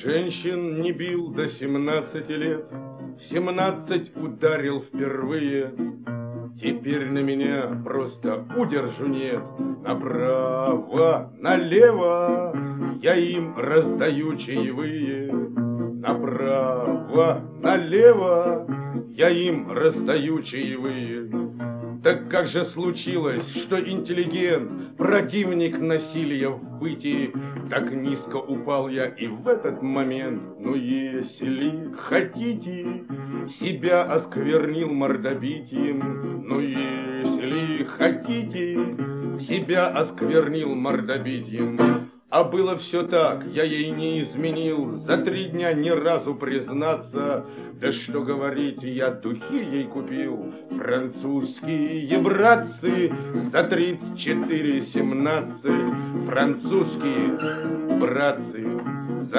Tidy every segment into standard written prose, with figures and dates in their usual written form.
Женщин не бил до 17 лет, в 17 ударил впервые. Теперь на меня просто удержу нет. Направо, налево я им раздаю чаевые. Направо, налево я им раздаю чаевые. Так как же случилось, что интеллигент, противник насилия в бытии, так низко упал я и в этот момент? Ну, если хотите, себя осквернил мордобитием. Ну, если хотите, себя осквернил мордобитием. А было все так, я ей не изменил, за 3 дня ни разу признаться. Да что говорить, я духи ей купил, французские братцы, за 34,17. Французские братцы, за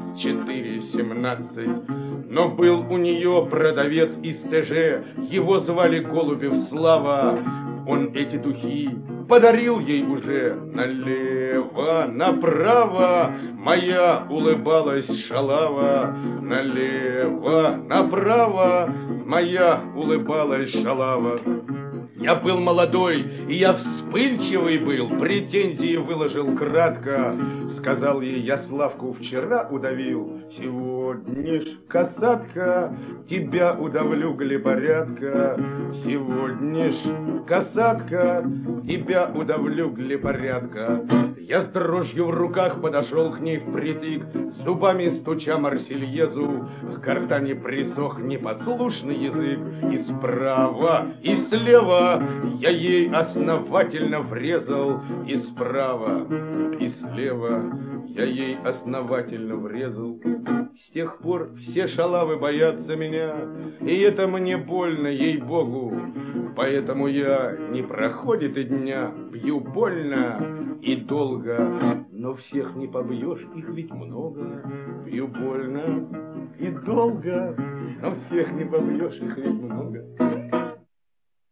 34,17. Но был у нее продавец из ТЖ, его звали Голубев Слава. Он эти духи подарил ей уже. Налево, направо моя улыбалась шалава. Налево, направо моя улыбалась шалава. Я был молодой, и я вспыльчивый был, претензии выложил кратко. Сказал ей, я Славку вчера удавил, сегодня ж, касатка, тебя удавлю, глипорядка. Сегодня ж, касатка, тебя удавлю, глипорядка. Я с дрожью в руках подошел к ней впритык, зубами стуча Марсельезу, к гортани присох непослушный язык. И справа, и слева я ей основательно врезал, и справа, и слева я ей основательно врезал. С тех пор все шалавы боятся меня, и это мне больно, ей-богу. Поэтому я, не проходит и дня, бью больно и долго. Но всех не побьешь, их ведь много. Бью больно и долго, но всех не побьешь, их ведь много.